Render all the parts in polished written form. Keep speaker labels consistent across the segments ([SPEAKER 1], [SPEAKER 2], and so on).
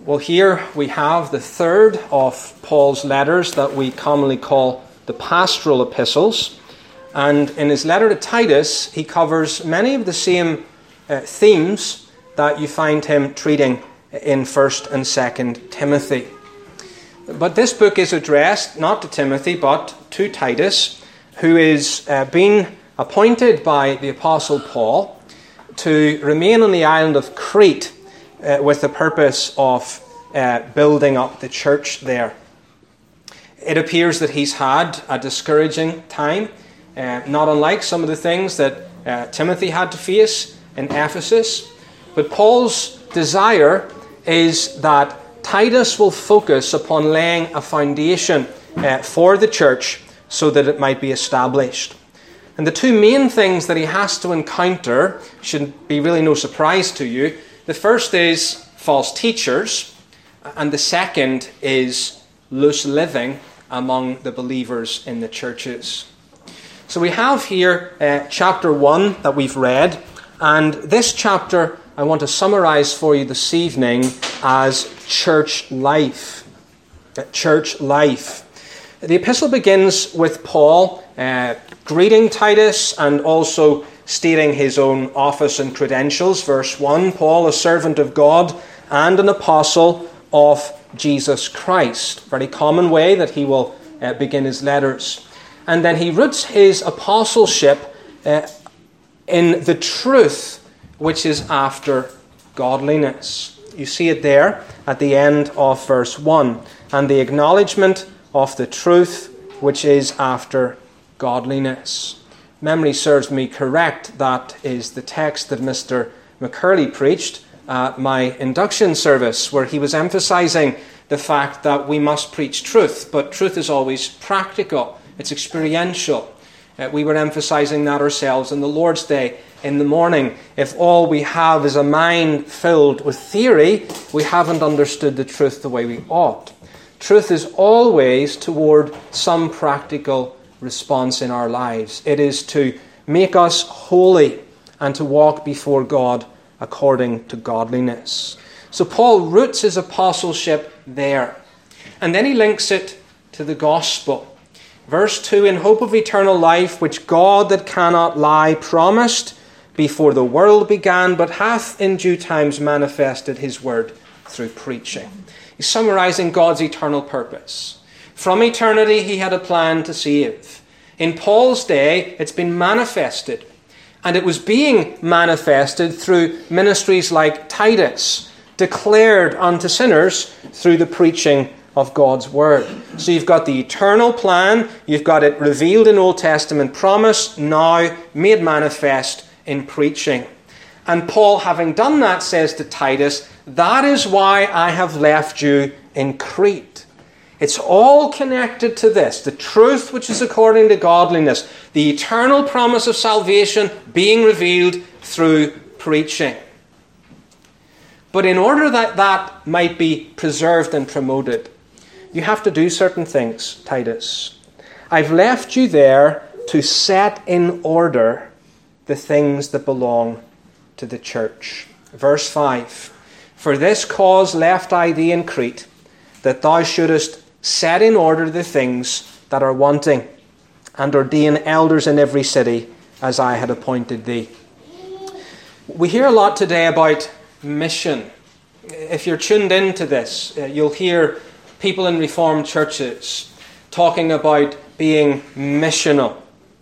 [SPEAKER 1] Well, here we have the third of Paul's letters that we commonly call the pastoral epistles. And in his letter to Titus, he covers many of the same themes that you find him treating in 1st and 2nd Timothy. But this book is addressed not to Timothy, but to Titus, who is being appointed by the Apostle Paul to remain on the island of Crete with the purpose of building up the church there. It appears that he's had a discouraging time, not unlike some of the things that Timothy had to face in Ephesus. But Paul's desire is that Titus will focus upon laying a foundation for the church so that it might be established. And the two main things that he has to encounter should be really no surprise to you. The first is false teachers, and the second is loose living among the believers in the churches. So we have here chapter 1 that we've read, and this chapter I want to summarize for you this evening as church life. Church life. The epistle begins with Paul greeting Titus and also stating his own office and credentials. Verse 1, Paul, a servant of God and an apostle of Jesus Christ. Very common way that he will begin his letters. And then he roots his apostleship in the truth which is after godliness. You see it there at the end of verse 1. And the acknowledgement of the truth which is after godliness. Memory serves me correct, that is the text that Mr. McCurley preached at my induction service, where he was emphasizing the fact that we must preach truth, but truth is always practical, it's experiential. We were emphasizing that ourselves on the Lord's Day in the morning. If all we have is a mind filled with theory, we haven't understood the truth the way we ought. Truth is always toward some practical response in our lives. It is to make us holy and to walk before God according to godliness. So Paul roots his apostleship there. And then he links it to the gospel. Verse 2, in hope of eternal life, which God that cannot lie promised before the world began, but hath in due times manifested his word through preaching. He's summarizing God's eternal purpose. From eternity, he had a plan to save. In Paul's day, it's been manifested. And it was being manifested through ministries like Titus, declared unto sinners through the preaching of God's word. So you've got the eternal plan, you've got it revealed in Old Testament promise, now made manifest in preaching. And Paul, having done that, says to Titus, that is why I have left you in Crete. It's all connected to this, the truth which is according to godliness, the eternal promise of salvation being revealed through preaching. But in order that that might be preserved and promoted, you have to do certain things, Titus. I've left you there to set in order the things that belong to the church. Verse 5, for this cause left I thee in Crete, that thou shouldest set in order the things that are wanting, and ordain elders in every city, as I had appointed thee. We hear a lot today about mission. If you're tuned into this, you'll hear people in Reformed churches talking about being missional.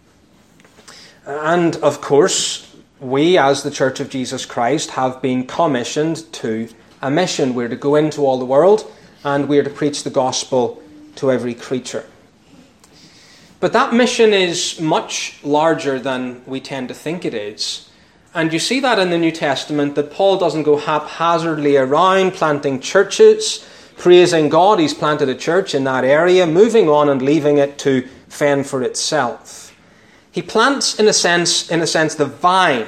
[SPEAKER 1] And of course, we as the Church of Jesus Christ have been commissioned to a mission. We're to go into all the world and we're to preach the gospel to every creature. But that mission is much larger than we tend to think it is. And you see that in the New Testament, that Paul doesn't go haphazardly around planting churches, praising God. He's planted a church in that area, moving on and leaving it to fend for itself. He plants, in a sense, the vine.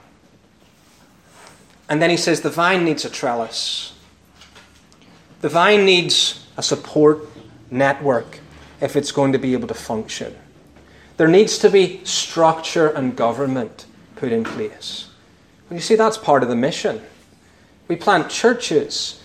[SPEAKER 1] And then he says the vine needs a trellis. The vine needs a support network if it's going to be able to function. There needs to be structure and government put in place. Well, you see, that's part of the mission. We plant churches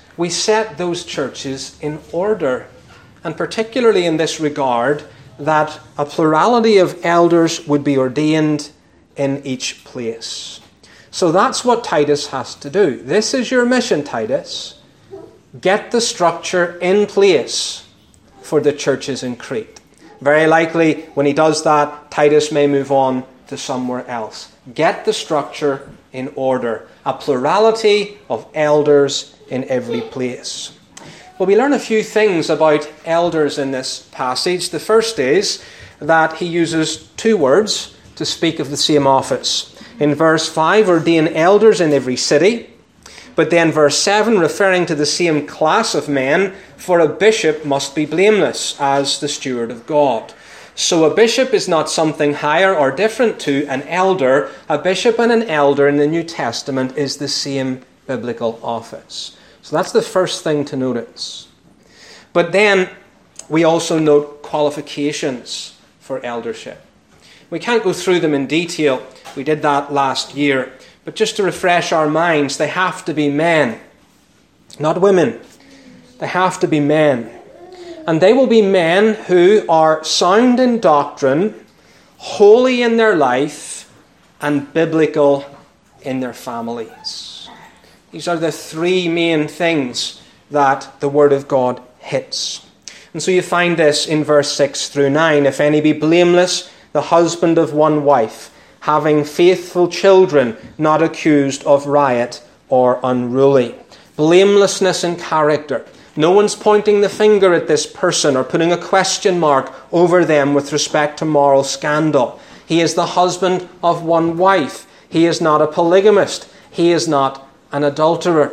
[SPEAKER 1] we set those churches in order. And particularly in this regard, that a plurality of elders would be ordained in each place. So that's what Titus has to do. This is your mission, Titus. Get the structure in place for the churches in Crete. Very likely, when he does that, Titus may move on to somewhere else. Get the structure in order. A plurality of elders in every place. Well, we learn a few things about elders in this passage. The first is that he uses two words to speak of the same office. In verse 5, ordain elders in every city. But then verse 7, referring to the same class of men, for a bishop must be blameless as the steward of God. So a bishop is not something higher or different to an elder. A bishop and an elder in the New Testament is the same biblical office. So that's the first thing to notice. But then we also note qualifications for eldership. We can't go through them in detail. We did that last year. But just to refresh our minds, they have to be men, not women. They have to be men. And they will be men who are sound in doctrine, holy in their life, and biblical in their families. These are the three main things that the Word of God hits. And so you find this in verse 6 through 9. If any be blameless, the husband of one wife, having faithful children, not accused of riot or unruly. Blamelessness in character. No one's pointing the finger at this person or putting a question mark over them with respect to moral scandal. He is the husband of one wife. He is not a polygamist. He is not an adulterer.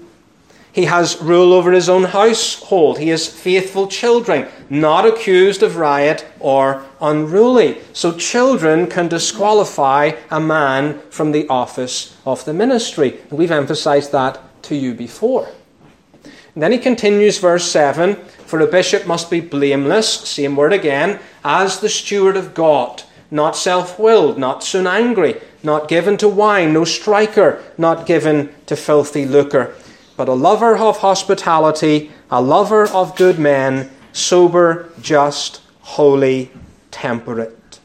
[SPEAKER 1] He has rule over his own household. He has faithful children, not accused of riot or unruly. So children can disqualify a man from the office of the ministry. And we've emphasized that to you before. And then he continues, verse 7, for a bishop must be blameless, same word again, as the steward of God, not self-willed, not soon angry, not given to wine, no striker, not given to filthy lucre, but a lover of hospitality, a lover of good men, sober, just, holy, temperate.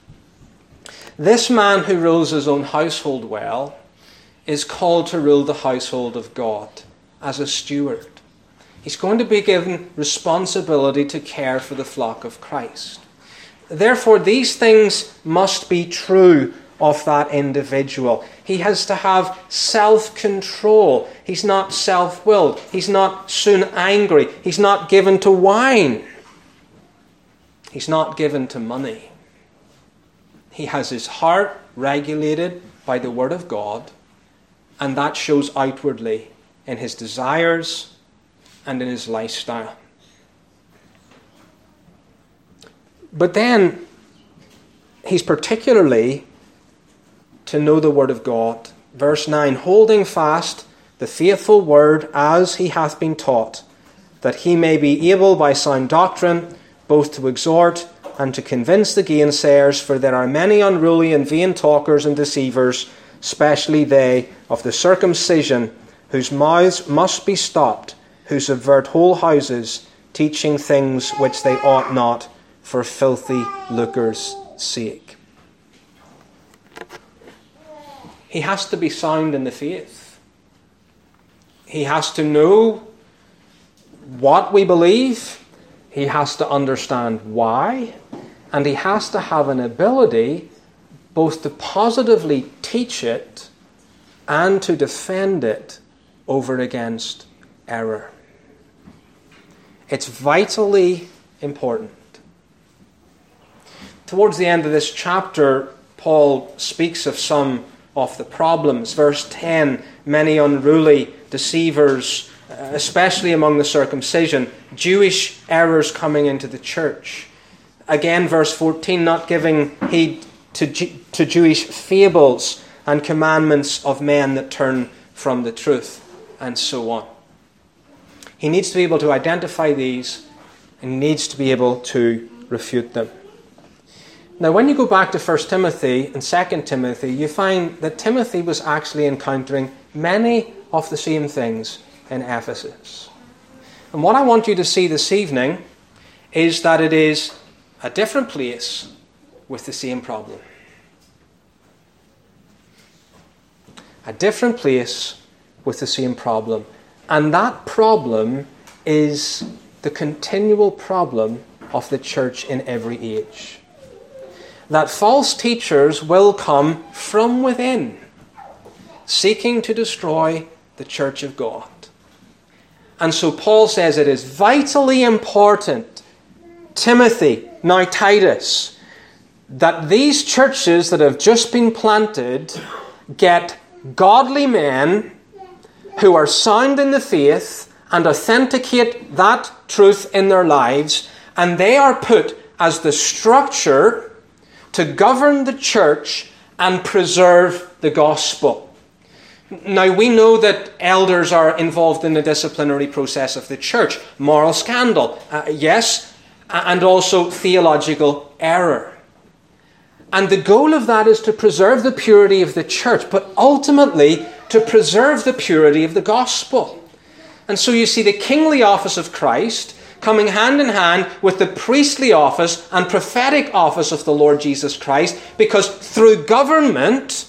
[SPEAKER 1] This man who rules his own household well is called to rule the household of God as a steward. He's going to be given responsibility to care for the flock of Christ. Therefore, these things must be true of that individual. He has to have self-control. He's not self-willed. He's not soon angry. He's not given to wine. He's not given to money. He has his heart regulated by the Word of God, and that shows outwardly in his desires and in his lifestyle. But then, he's particularly to know the Word of God. Verse 9, holding fast the faithful word as he hath been taught, that he may be able by sound doctrine both to exhort and to convince the gainsayers, for there are many unruly and vain talkers and deceivers, especially they of the circumcision, whose mouths must be stopped, who subvert whole houses, teaching things which they ought not, for filthy lucre's sake. He has to be sound in the faith. He has to know what we believe. He has to understand why. And he has to have an ability both to positively teach it and to defend it over against error. It's vitally important. Towards the end of this chapter, Paul speaks of some of the problems. Verse 10, many unruly deceivers, especially among the circumcision, Jewish errors coming into the church. Again, verse 14, not giving heed to Jewish fables and commandments of men that turn from the truth, and so on. He needs to be able to identify these and needs to be able to refute them. Now, when you go back to 1 Timothy and 2 Timothy, you find that Timothy was actually encountering many of the same things in Ephesus. And what I want you to see this evening is that it is a different place with the same problem. A different place with the same problem. And that problem is the continual problem of the church in every age. That false teachers will come from within, seeking to destroy the church of God. And so Paul says it is vitally important, Timothy, now Titus, that these churches that have just been planted get godly men who are sound in the faith and authenticate that truth in their lives, and they are put as the structure to govern the church and preserve the gospel. Now, we know that elders are involved in the disciplinary process of the church. Moral scandal, yes, and also theological error. And the goal of that is to preserve the purity of the church, but ultimately to preserve the purity of the gospel. And so you see the kingly office of Christ coming hand in hand with the priestly office and prophetic office of the Lord Jesus Christ, because through government,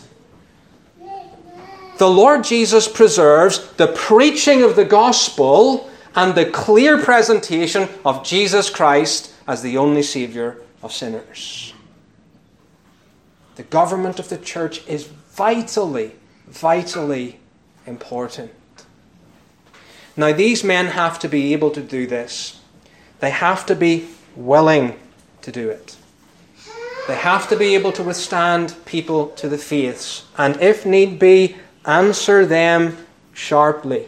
[SPEAKER 1] the Lord Jesus preserves the preaching of the gospel and the clear presentation of Jesus Christ as the only Saviour of sinners. The government of the church is vitally, vitally important. Now, these men have to be able to do this. They have to be willing to do it. They have to be able to withstand people to the faiths, and if need be, answer them sharply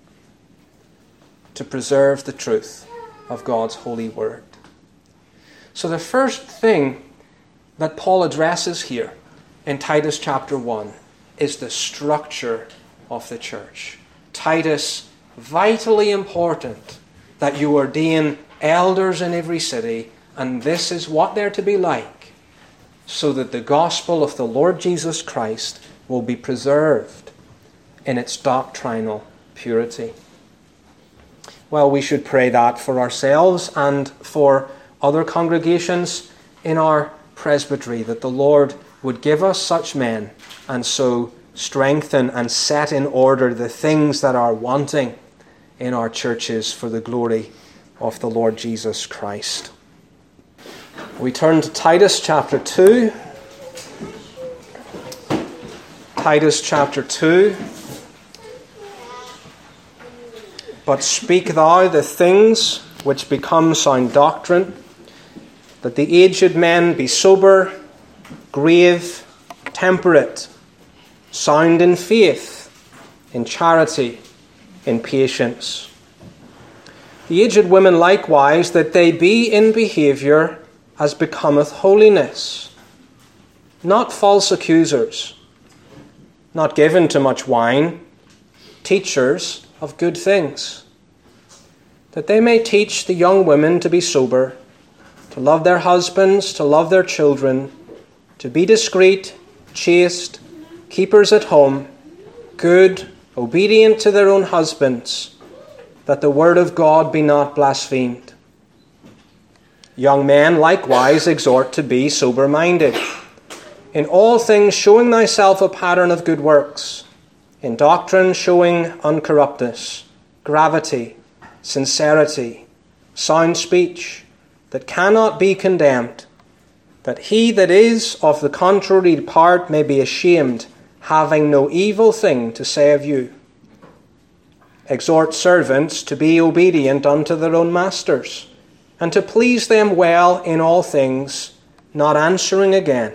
[SPEAKER 1] to preserve the truth of God's holy word. So the first thing that Paul addresses here in Titus chapter 1 is the structure of the church. Titus, vitally important that you ordain elders in every city, and this is what they're to be like, so that the gospel of the Lord Jesus Christ will be preserved in its doctrinal purity. Well, we should pray that for ourselves and for other congregations in our presbytery, that the Lord would give us such men and so strengthen and set in order the things that are wanting in our churches for the glory of the Lord Jesus Christ. We turn to Titus chapter 2. Titus chapter 2. But speak thou the things which become sound doctrine, that the aged men be sober, grave, temperate, sound in faith, in charity, in patience. The aged women likewise, that they be in behaviour as becometh holiness, not false accusers, not given to much wine, teachers of good things, that they may teach the young women to be sober, to love their husbands, to love their children, to be discreet, chaste, keepers at home, good, obedient to their own husbands, that the word of God be not blasphemed. Young men likewise exhort to be sober-minded, in all things showing thyself a pattern of good works, in doctrine showing uncorruptness, gravity, sincerity, sound speech, that cannot be condemned, that he that is of the contrary part may be ashamed, having no evil thing to say of you. Exhort servants to be obedient unto their own masters, and to please them well in all things, not answering again,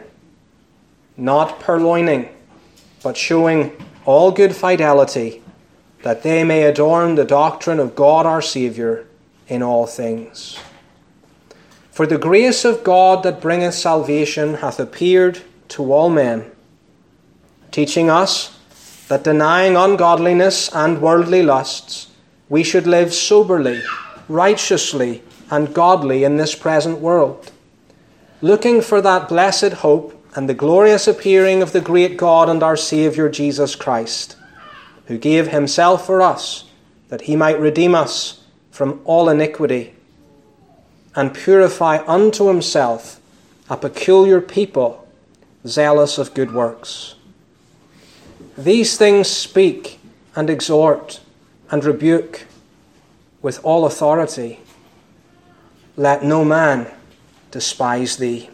[SPEAKER 1] not purloining, but showing all good fidelity, that they may adorn the doctrine of God our Saviour in all things. For the grace of God that bringeth salvation hath appeared to all men, teaching us that denying ungodliness and worldly lusts, we should live soberly, righteously, and godly in this present world, looking for that blessed hope and the glorious appearing of the great God and our Saviour Jesus Christ, who gave himself for us, that he might redeem us from all iniquity, and purify unto himself a peculiar people, zealous of good works. These things speak and exhort and rebuke with all authority. Let no man despise thee.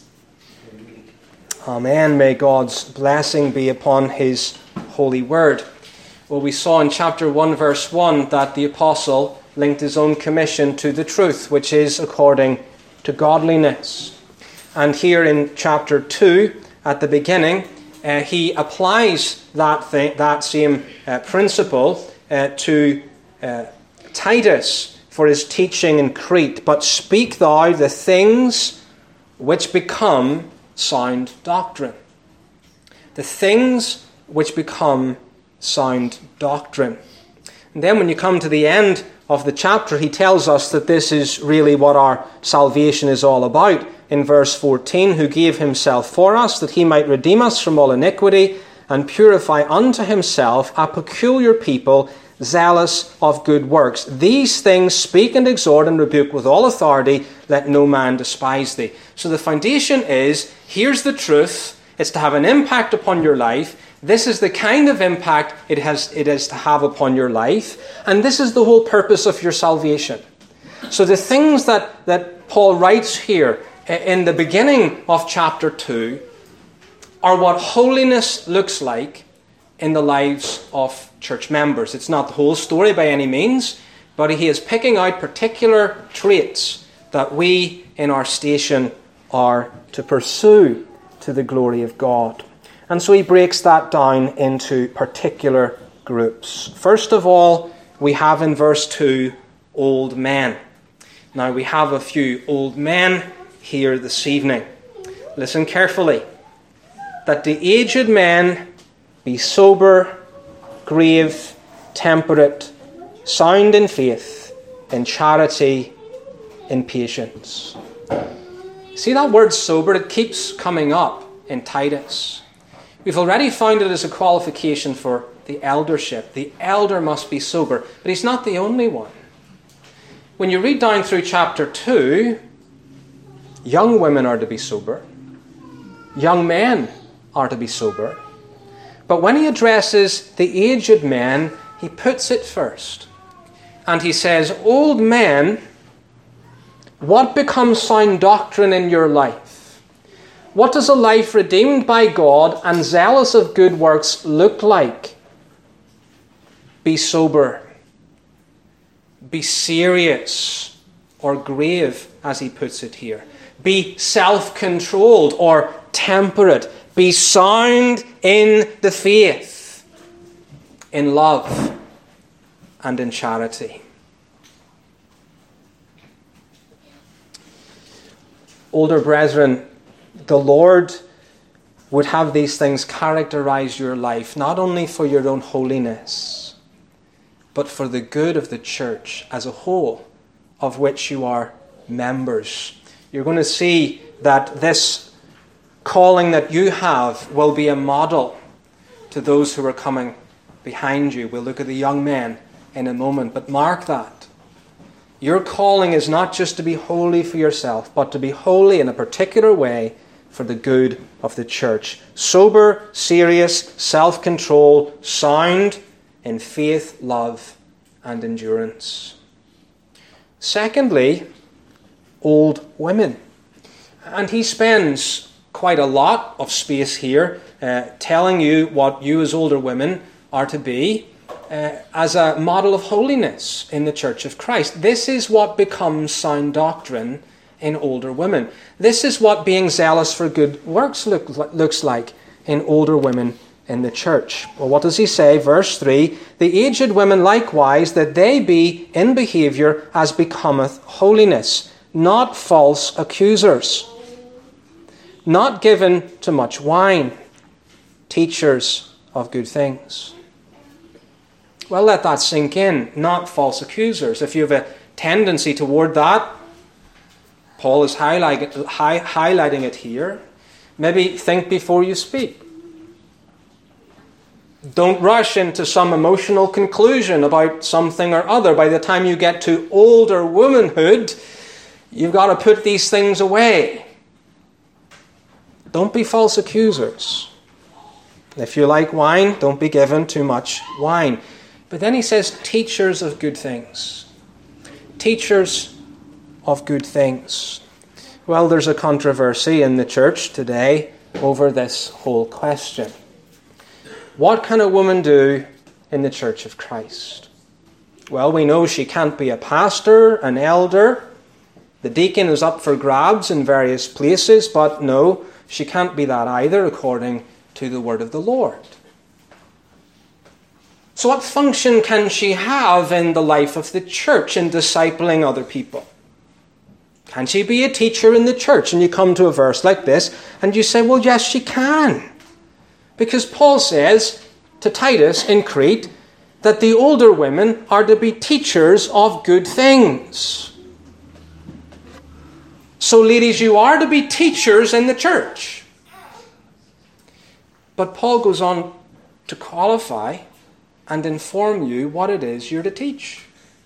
[SPEAKER 1] Amen. May God's blessing be upon his holy word. Well, we saw in chapter 1, verse 1, that the apostle linked his own commission to the truth, which is according to godliness. And here in chapter 2, at the beginning, he applies that same principle to Titus for his teaching in Crete. But speak thou the things which become sound doctrine. The things which become sound doctrine. And then when you come to the end of the chapter, he tells us that this is really what our salvation is all about. In verse 14, who gave himself for us, that he might redeem us from all iniquity, and purify unto himself a peculiar people, zealous of good works. These things speak and exhort and rebuke with all authority. Let no man despise thee. So the foundation is, here's the truth. It's to have an impact upon your life. This is the kind of impact it is to have upon your life. And this is the whole purpose of your salvation. So the things that Paul writes here in the beginning of chapter 2 are what holiness looks like in the lives of church members. It's not the whole story by any means, but he is picking out particular traits that we in our station are to pursue to the glory of God. And so he breaks that down into particular groups. First of all, we have in verse 2, old men. Now we have a few old men here this evening. Listen carefully. That the aged men be sober, grave, temperate, sound in faith, in charity, in patience. See that word sober? It keeps coming up in Titus. We've already found it as a qualification for the eldership. The elder must be sober, but he's not the only one. When you read down through chapter 2, young women are to be sober. Young men are to be sober. But when he addresses the aged men, he puts it first. And he says, old men, what becomes sound doctrine in your life? What does a life redeemed by God and zealous of good works look like? Be sober. Be serious or grave, as he puts it here. Be self-controlled or temperate. Be sound in the faith, in love, and in charity. Older brethren, the Lord would have these things characterize your life, not only for your own holiness, but for the good of the church as a whole, of which you are members. You're going to see that this calling that you have will be a model to those who are coming behind you. We'll look at the young men in a moment, but mark that. Your calling is not just to be holy for yourself, but to be holy in a particular way for the good of the church. Sober, serious, self-control, sound in faith, love, and endurance. Secondly, old women. And he spends quite a lot of space here telling you what you as older women are to be as a model of holiness in the Church of Christ. This is what becomes sound doctrine in older women. This is what being zealous for good works looks like in older women in the church. Well, what does he say? Verse 3, the aged women likewise, that they be in behaviour as becometh holiness, not false accusers, not given to much wine, teachers of good things. Well, let that sink in. Not false accusers. If you have a tendency toward that, Paul is highlighting it here. Maybe think before you speak. Don't rush into some emotional conclusion about something or other. By the time you get to older womanhood, you've got to put these things away. Don't be false accusers. If you like wine, don't be given too much wine. But then he says, teachers of good things. Teachers of good things. Well, there's a controversy in the church today over this whole question. What can a woman do in the Church of Christ? Well, we know she can't be a pastor, an elder. The deacon is up for grabs in various places, but no, she can't be that either according to the word of the Lord. So what function can she have in the life of the church in discipling other people? Can she be a teacher in the church? And you come to a verse like this and you say, well, yes, she can. Because Paul says to Titus in Crete that the older women are to be teachers of good things. So ladies, you are to be teachers in the church. But Paul goes on to qualify and inform you what it is you're to teach.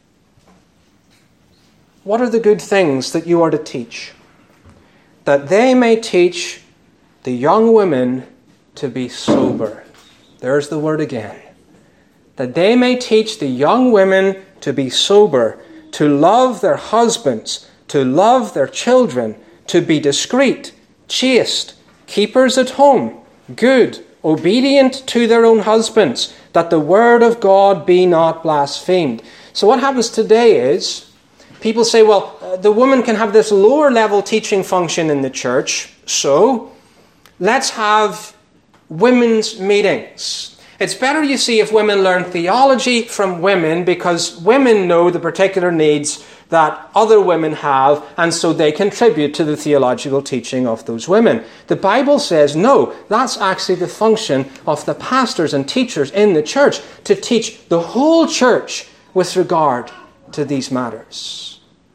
[SPEAKER 1] What are the good things that you are to teach? That they may teach the young women to be sober. There's the word again. That they may teach the young women to be sober, to love their husbands, to love their children, to be discreet, chaste, keepers at home, good, obedient to their own husbands, that the word of God be not blasphemed. So what happens today is, people say, well, the woman can have this lower level teaching function in the church, so let's have women's meetings. It's better, you see, if women learn theology from women because women know the particular needs that other women have, and so they contribute to the theological teaching of those women. The Bible says, no, that's actually the function of the pastors and teachers in the church, to teach the whole church with regard to these matters.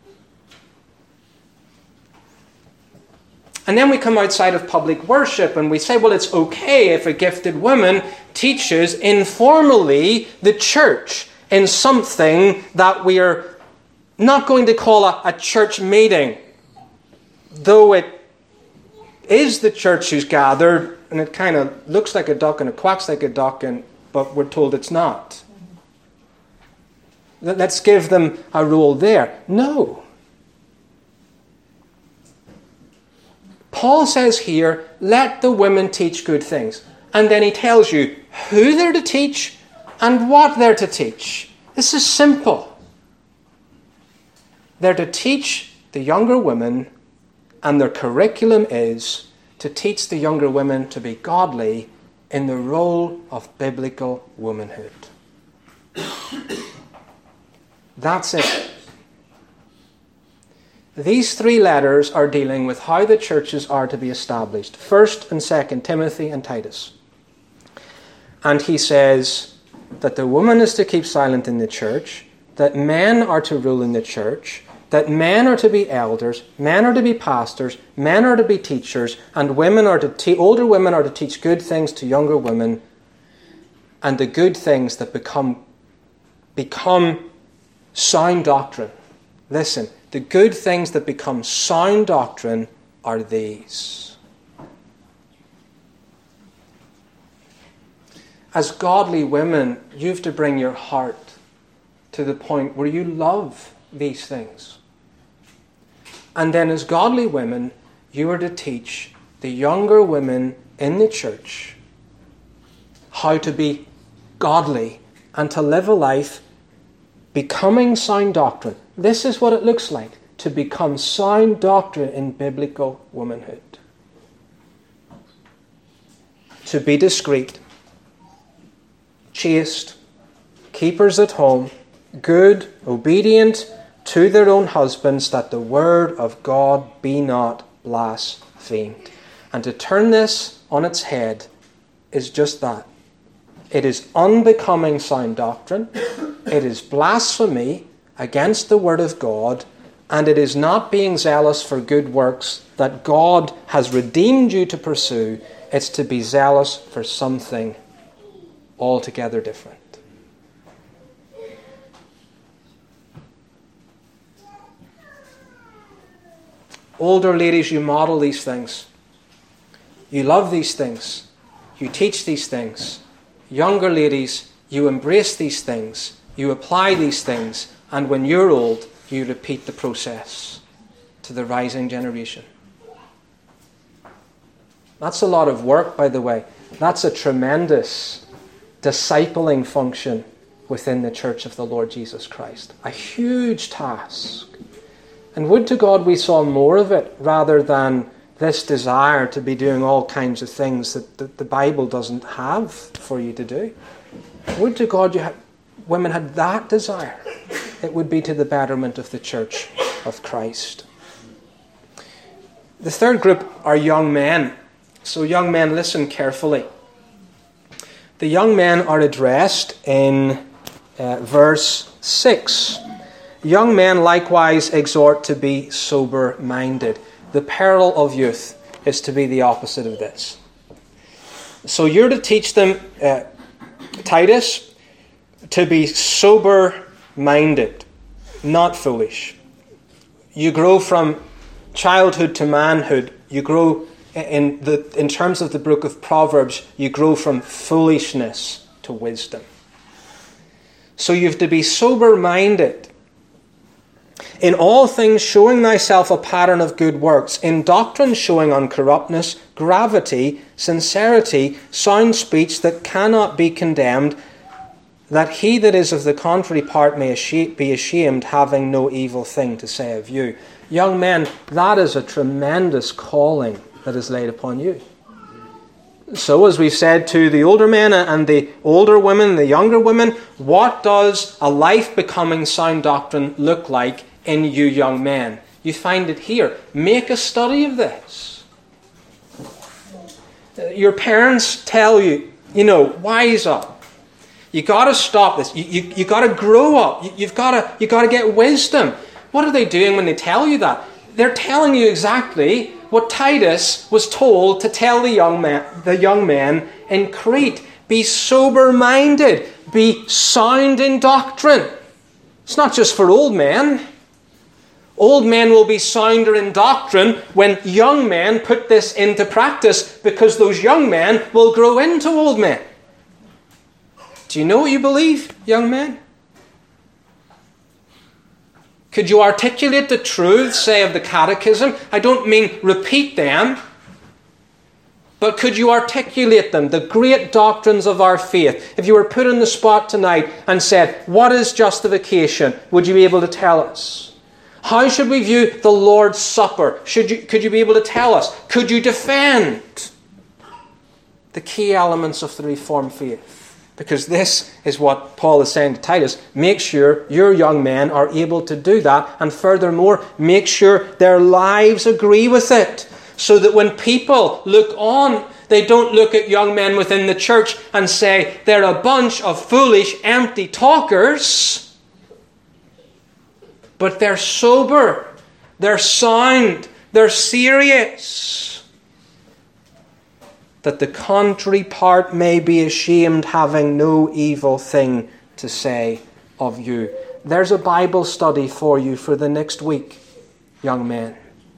[SPEAKER 1] And then we come outside of public worship and we say, well, it's okay if a gifted woman teaches informally the church in something that we are not going to call a church meeting, though it is the church who's gathered, and it kind of looks like a duck and it quacks like a duck, but we're told it's not. Let's give them a role there. No. Paul says here, let the women teach good things. And then he tells you who they're to teach and what they're to teach. This is simple. They're to teach the younger women, and their curriculum is to teach the younger women to be godly in the role of biblical womanhood. That's it. These three letters are dealing with how the churches are to be established. 1st and 2nd Timothy and Titus. And he says that the woman is to keep silent in the church, that men are to rule in the church, that men are to be elders, men are to be pastors, men are to be teachers, and women are to older women are to teach good things to younger women, and the good things that become sound doctrine. Listen. The good things that become sound doctrine are these. As godly women, you have to bring your heart to the point where you love these things. And then as godly women, you are to teach the younger women in the church how to be godly and to live a life becoming sound doctrine. This is what it looks like to become sound doctrine in biblical womanhood. To be discreet, chaste, keepers at home, good, obedient to their own husbands, that the word of God be not blasphemed. And to turn this on its head is just that. It is unbecoming sound doctrine. It is blasphemy against the word of God, and it is not being zealous for good works that God has redeemed you to pursue. It's to be zealous for something altogether different. Older ladies, you model these things. You love these things. You teach these things. Younger ladies, you embrace these things. You apply these things. And when you're old, you repeat the process to the rising generation. That's a lot of work, by the way. That's a tremendous discipling function within the Church of the Lord Jesus Christ. A huge task. And would to God we saw more of it rather than this desire to be doing all kinds of things that the Bible doesn't have for you to do. Would to God women had that desire. It would be to the betterment of the Church of Christ. The third group are young men. So young men, listen carefully. The young men are addressed in verse 6. Young men likewise exhort to be sober-minded. The peril of youth is to be the opposite of this. So you're to teach them, Titus, to be sober-minded, not foolish. You grow from childhood to manhood. You grow, in terms of the book of Proverbs, you grow from foolishness to wisdom. So you have to be sober-minded. In all things showing thyself a pattern of good works, in doctrine showing uncorruptness, gravity, sincerity, sound speech that cannot be condemned, that he that is of the contrary part may be ashamed, having no evil thing to say of you. Young men, that is a tremendous calling that is laid upon you. So as we've said to the older men and the older women, the younger women, what does a life becoming sound doctrine look like in you young men? You find it here. Make a study of this. Your parents tell you, wise up. You got to stop this. You got to grow up. You've got to get wisdom. What are they doing when they tell you that? They're telling you exactly what Titus was told to tell the young men in Crete. Be sober-minded. Be sound in doctrine. It's not just for old men. Old men will be sounder in doctrine when young men put this into practice, because those young men will grow into old men. Do you know what you believe, young men? Could you articulate the truths, say, of the catechism? I don't mean repeat them, but could you articulate them, the great doctrines of our faith? If you were put on the spot tonight and said, what is justification? Would you be able to tell us? How should we view the Lord's Supper? Could you be able to tell us? Could you defend the key elements of the Reformed faith? Because this is what Paul is saying to Titus. Make sure your young men are able to do that. And furthermore, make sure their lives agree with it. So that when people look on, they don't look at young men within the church and say, they're a bunch of foolish, empty talkers. But they're sober, they're sound, they're serious. That the contrary part may be ashamed, having no evil thing to say of you. There's a Bible study for you for the next week, young men.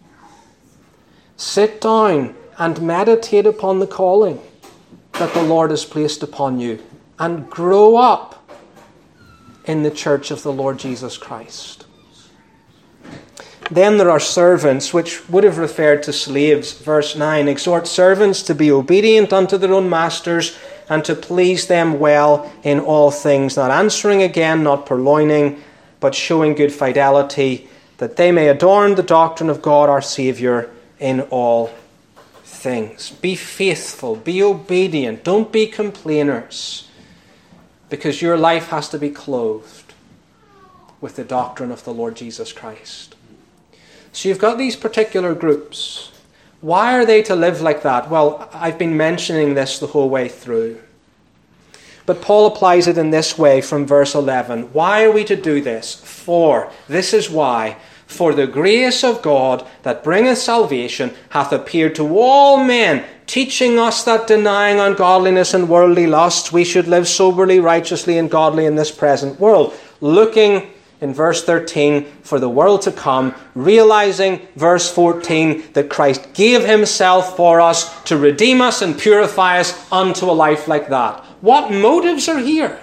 [SPEAKER 1] Sit down and meditate upon the calling that the Lord has placed upon you, and grow up in the church of the Lord Jesus Christ. Then there are servants, which would have referred to slaves. Verse 9, exhort servants to be obedient unto their own masters, and to please them well in all things, not answering again, not purloining, but showing good fidelity, that they may adorn the doctrine of God our Saviour in all things. Be faithful, be obedient, don't be complainers, because your life has to be clothed with the doctrine of the Lord Jesus Christ. So you've got these particular groups. Why are they to live like that? Well, I've been mentioning this the whole way through. But Paul applies it in this way from verse 11. Why are we to do this? This is why. For the grace of God that bringeth salvation hath appeared to all men, teaching us that denying ungodliness and worldly lusts, we should live soberly, righteously, and godly in this present world. Looking, in verse 13, for the world to come, realizing, verse 14, that Christ gave himself for us to redeem us and purify us unto a life like that. What motives are here?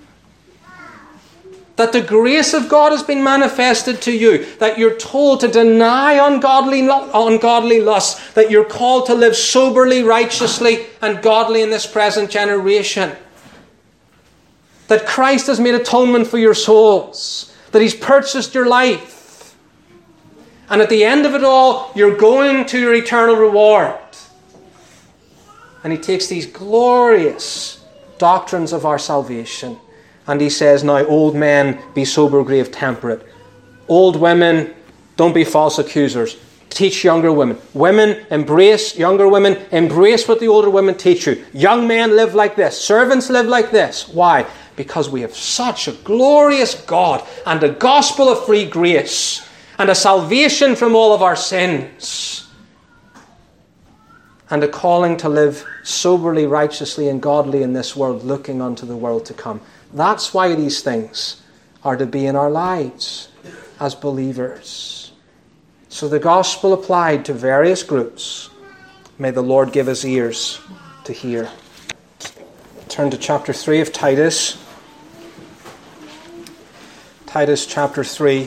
[SPEAKER 1] That the grace of God has been manifested to you, that you're told to deny ungodly lusts, that you're called to live soberly, righteously, and godly in this present generation. That Christ has made atonement for your souls, that he's purchased your life. And at the end of it all, you're going to your eternal reward. And he takes these glorious doctrines of our salvation, and he says, now, old men, be sober, grave, temperate. Old women, don't be false accusers. Teach younger women. Women, embrace younger women. Embrace what the older women teach you. Young men, live like this. Servants, live like this. Why? Because we have such a glorious God and a gospel of free grace and a salvation from all of our sins and a calling to live soberly, righteously, and godly in this world, looking unto the world to come. That's why these things are to be in our lives as believers. So the gospel applied to various groups. May the Lord give us ears to hear. Turn to chapter 3 of Titus. Titus chapter 3.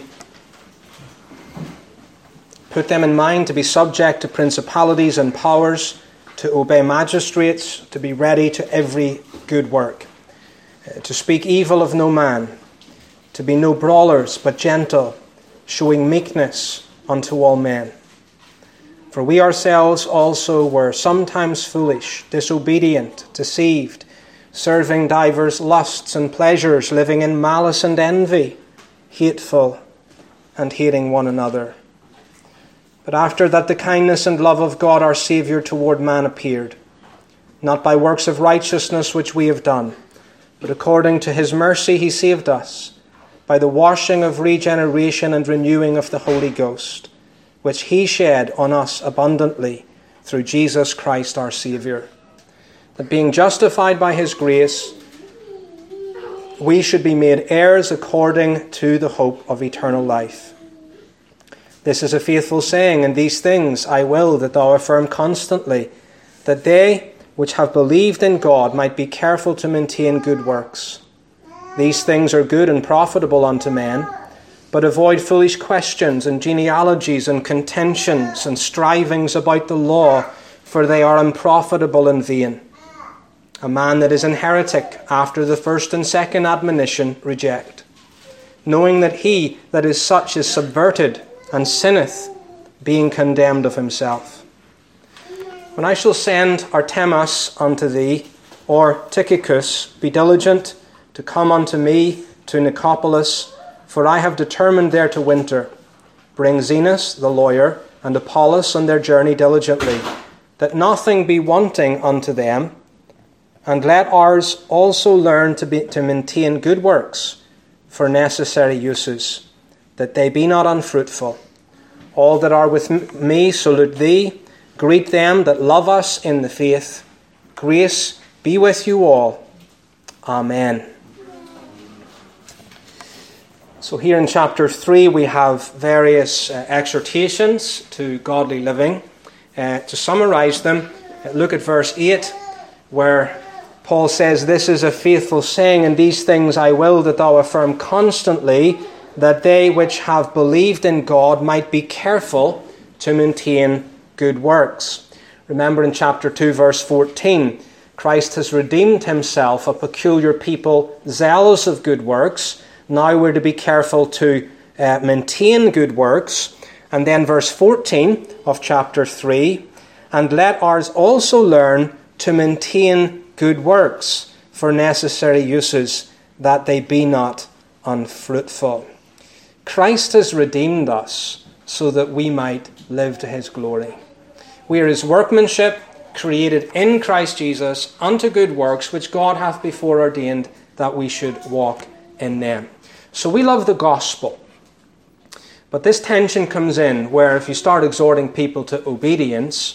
[SPEAKER 1] Put them in mind to be subject to principalities and powers, to obey magistrates, to be ready to every good work, to speak evil of no man, to be no brawlers, but gentle, showing meekness unto all men. For we ourselves also were sometimes foolish, disobedient, deceived, serving divers lusts and pleasures, living in malice and envy, hateful, and hating one another. But after that the kindness and love of God our Saviour toward man appeared, not by works of righteousness which we have done, but according to his mercy he saved us, by the washing of regeneration and renewing of the Holy Ghost, which he shed on us abundantly through Jesus Christ our Saviour, that being justified by his grace, we should be made heirs according to the hope of eternal life. This is a faithful saying, and these things I will that thou affirm constantly, that they which have believed in God might be careful to maintain good works. These things are good and profitable unto men, but avoid foolish questions and genealogies and contentions and strivings about the law, for they are unprofitable and vain. A man that is an heretic after the first and second admonition reject, knowing that he that is such is subverted and sinneth, being condemned of himself. When I shall send Artemas unto thee, or Tychicus, be diligent to come unto me to Nicopolis, for I have determined there to winter. Bring Zenas the lawyer and Apollos on their journey diligently, that nothing be wanting unto them, and let ours also learn to maintain good works for necessary uses, that they be not unfruitful. All that are with me salute thee. Greet them that love us in the faith. Grace be with you all. Amen. So here in chapter 3 we have various exhortations to godly living. To summarize them, look at verse 8, where Paul says, this is a faithful saying, and these things I will that thou affirm constantly, that they which have believed in God might be careful to maintain good works. Remember in chapter 2, verse 14, Christ has redeemed himself a peculiar people, zealous of good works. Now we're to be careful to maintain good works. And then verse 14 of chapter 3, and let ours also learn to maintain good works for necessary uses, that they be not unfruitful. Christ has redeemed us so that we might live to his glory. We are his workmanship, created in Christ Jesus unto good works, which God hath before ordained that we should walk in them. So we love the gospel. But this tension comes in where if you start exhorting people to obedience,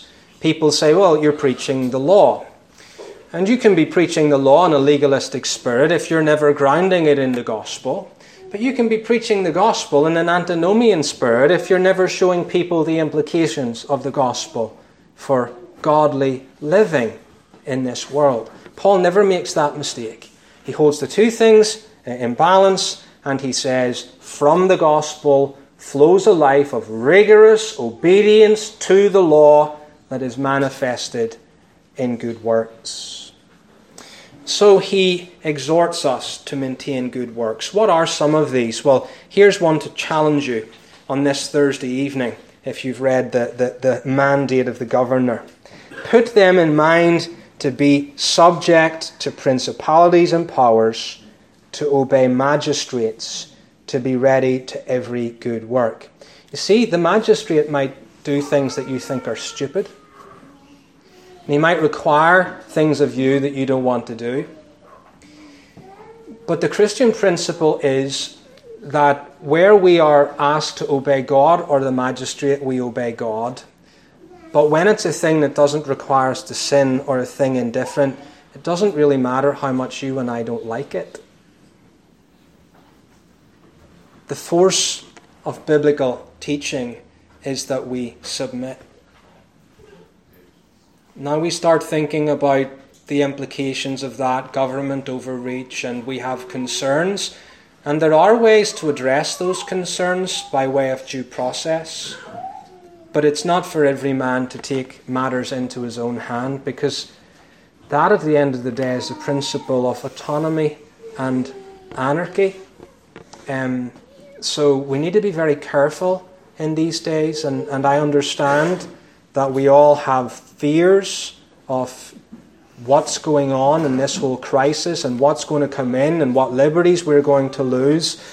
[SPEAKER 1] people say, well, you're preaching the law. And you can be preaching the law in a legalistic spirit if you're never grounding it in the gospel. But you can be preaching the gospel in an antinomian spirit if you're never showing people the implications of the gospel for godly living in this world. Paul never makes that mistake. He holds the two things in balance, and he says, from the gospel flows a life of rigorous obedience to the law that is manifested in good works. So he exhorts us to maintain good works. What are some of these? Well, here's one to challenge you on this Thursday evening, if you've read the mandate of the governor. Put them in mind to be subject to principalities and powers, to obey magistrates, to be ready to every good work. You see, the magistrate might do things that you think are stupid. He might require things of you that you don't want to do. But the Christian principle is that where we are asked to obey God or the magistrate, we obey God. But when it's a thing that doesn't require us to sin or a thing indifferent, it doesn't really matter how much you and I don't like it. The force of biblical teaching is that we submit. Now we start thinking about the implications of that, government overreach, and we have concerns. And there are ways to address those concerns by way of due process. But it's not for every man to take matters into his own hand, because that at the end of the day is the principle of autonomy and anarchy. So we need to be very careful in these days, and I understand that we all have fears of what's going on in this whole crisis and what's going to come in and what liberties we're going to lose.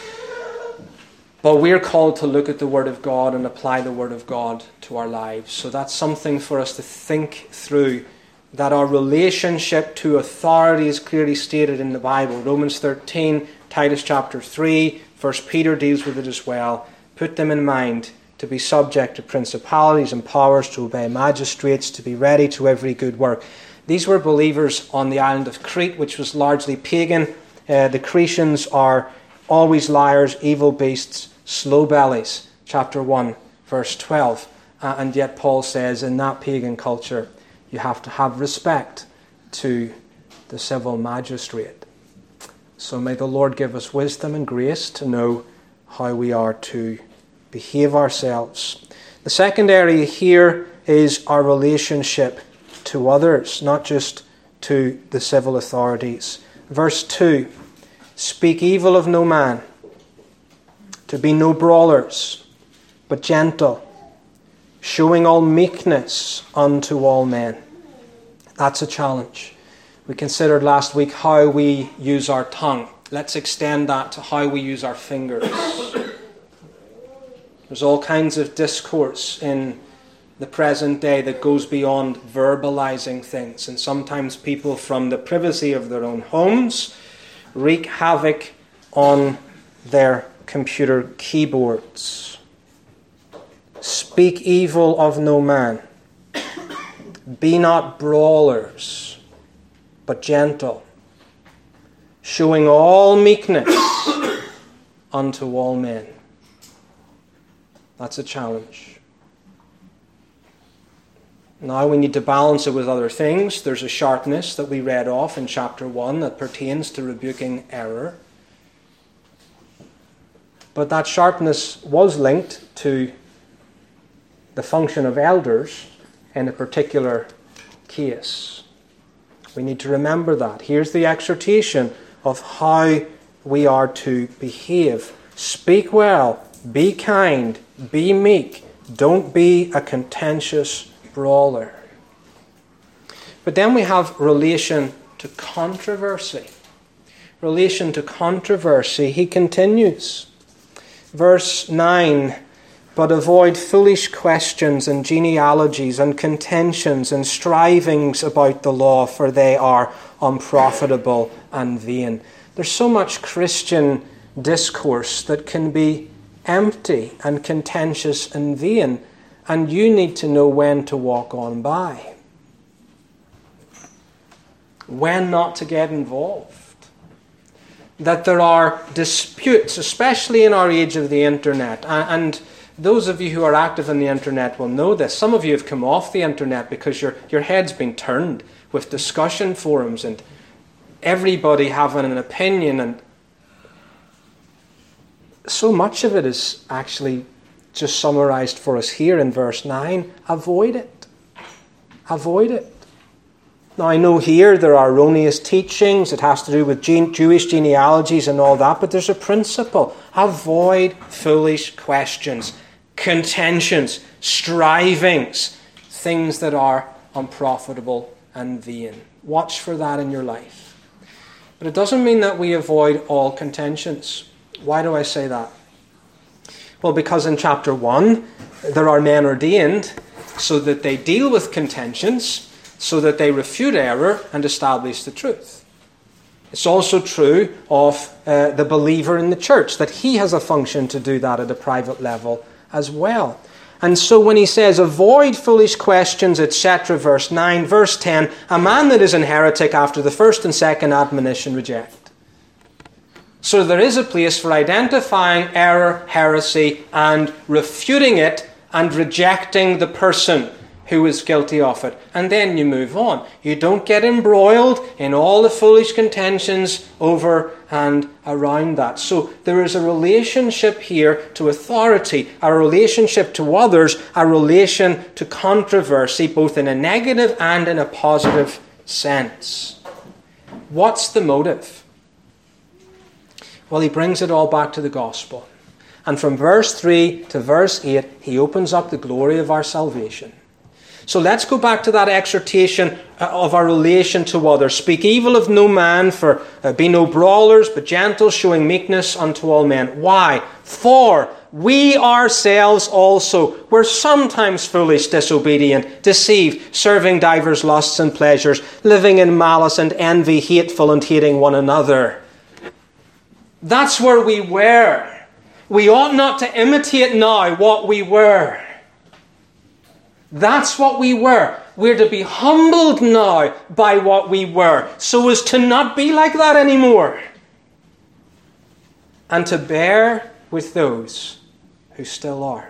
[SPEAKER 1] But we're called to look at the Word of God and apply the Word of God to our lives. So that's something for us to think through, that our relationship to authority is clearly stated in the Bible. Romans 13, Titus chapter 3, 1 Peter deals with it as well. Put them in mind to be subject to principalities and powers, to obey magistrates, to be ready to every good work. These were believers on the island of Crete, which was largely pagan. The Cretians are always liars, evil beasts, slow bellies. Chapter 1, verse 12. And yet Paul says in that pagan culture, you have to have respect to the civil magistrate. So may the Lord give us wisdom and grace to know how we are to behave ourselves. The second area here is our relationship to others, not just to the civil authorities. Verse 2, speak evil of no man, to be no brawlers, but gentle, showing all meekness unto all men. That's a challenge. We considered last week how we use our tongue. Let's extend that to how we use our fingers. There's all kinds of discourse in the present day that goes beyond verbalizing things. And sometimes people from the privacy of their own homes wreak havoc on their computer keyboards. Speak evil of no man. Be not brawlers, but gentle, showing all meekness unto all men. That's a challenge. Now we need to balance it with other things. There's a sharpness that we read off in chapter 1 that pertains to rebuking error. But that sharpness was linked to the function of elders in a particular case. We need to remember that. Here's the exhortation of how we are to behave. Speak well, be kind, be meek. Don't be a contentious brawler. But then we have relation to controversy. Relation to controversy. He continues. Verse 9, but avoid foolish questions and genealogies and contentions and strivings about the law, for they are unprofitable and vain. There's so much Christian discourse that can be empty and contentious and vain. and you need to know when to walk on by. When not to get involved. That there are disputes, especially in our age of the internet. And those of you who are active on the internet will know this. Some of you have come off the internet because your head's been turned with discussion forums and everybody having an opinion. And so much of it is actually just summarized for us here in verse 9. Avoid it. Avoid it. Now, I know here there are erroneous teachings. It has to do with Jewish genealogies and all that. But there's a principle. Avoid foolish questions, contentions, strivings, things that are unprofitable and vain. Watch for that in your life. But it doesn't mean that we avoid all contentions. Why do I say that? Well, because in chapter 1, there are men ordained so that they deal with contentions, so that they refute error and establish the truth. It's also true of the believer in the church, that he has a function to do that at a private level as well. And so when he says, avoid foolish questions, etc., verse 9, verse 10, a man that is an heretic after the first and second admonition reject. So there is a place for identifying error, heresy, and refuting it and rejecting the person who is guilty of it. And then you move on. You don't get embroiled in all the foolish contentions over and around that. So there is a relationship here to authority, a relationship to others, a relation to controversy, both in a negative and in a positive sense. What's the motive? Well, he brings it all back to the gospel. And from verse 3 to verse 8, he opens up the glory of our salvation. So let's go back to that exhortation of our relation to others. Speak evil of no man, for be no brawlers, but gentle, showing meekness unto all men. Why? For we ourselves also were sometimes foolish, disobedient, deceived, serving divers lusts and pleasures, living in malice and envy, hateful and hating one another. That's where we were. We ought not to imitate now what we were. That's what we were. We're to be humbled now by what we were, so as to not be like that anymore. And to bear with those who still are.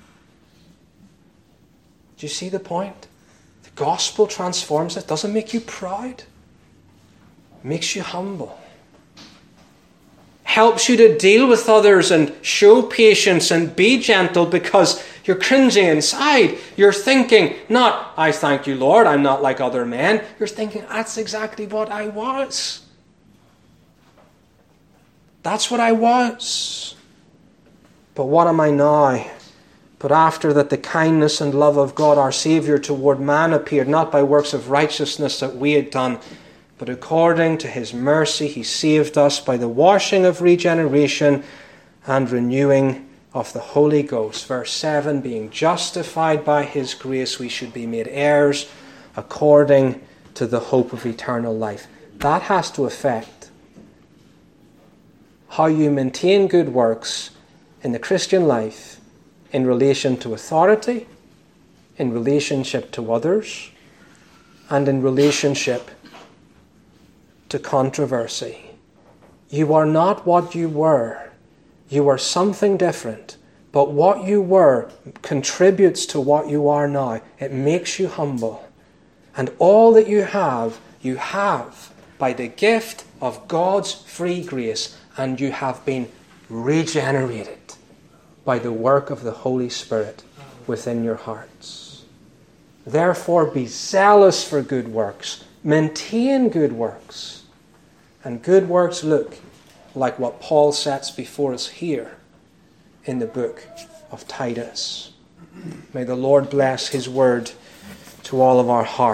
[SPEAKER 1] Do you see the point? The gospel transforms it. Doesn't make you proud. It makes you humble. Helps you to deal with others and show patience and be gentle, because you're cringing inside. You're thinking, not, I thank you, Lord, I'm not like other men. You're thinking, that's exactly what I was. That's what I was. But what am I now? But after that the kindness and love of God our Saviour toward man appeared, not by works of righteousness that we had done, but according to his mercy he saved us by the washing of regeneration and renewing of the Holy Ghost. Verse 7, being justified by his grace, we should be made heirs according to the hope of eternal life. That has to affect how you maintain good works in the Christian life in relation to authority, in relationship to others, and in relationship to controversy. You are not what you were. You are something different. But what you were contributes to what you are now. It makes you humble. And all that you have by the gift of God's free grace. And you have been regenerated by the work of the Holy Spirit within your hearts. Therefore, be zealous for good works. Maintain good works. And good works look like what Paul sets before us here in the book of Titus. May the Lord bless his word to all of our hearts.